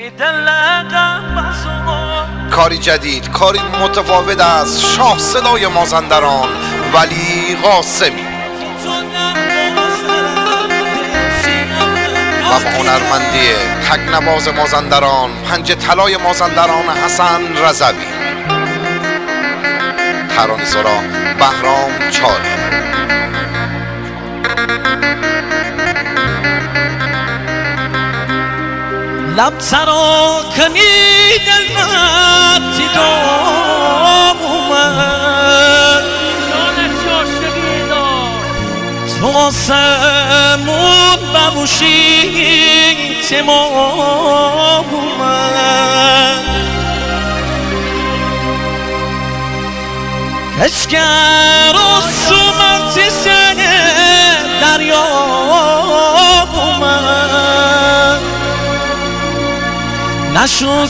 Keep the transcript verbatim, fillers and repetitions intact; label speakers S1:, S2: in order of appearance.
S1: کاری جدید، کاری متفاوت از شاه صدای مازندران ولی قاسمی و با هنرمندی تکنواز مازندران، پنج طلای مازندران حسن رضوی، ترانه‌سرا بهرام چاری.
S2: لب ترا کنی دل وقتی دام اومد تو آسمون بموشی تمام اومد کشگر و سومتی سن دریا اومد نشد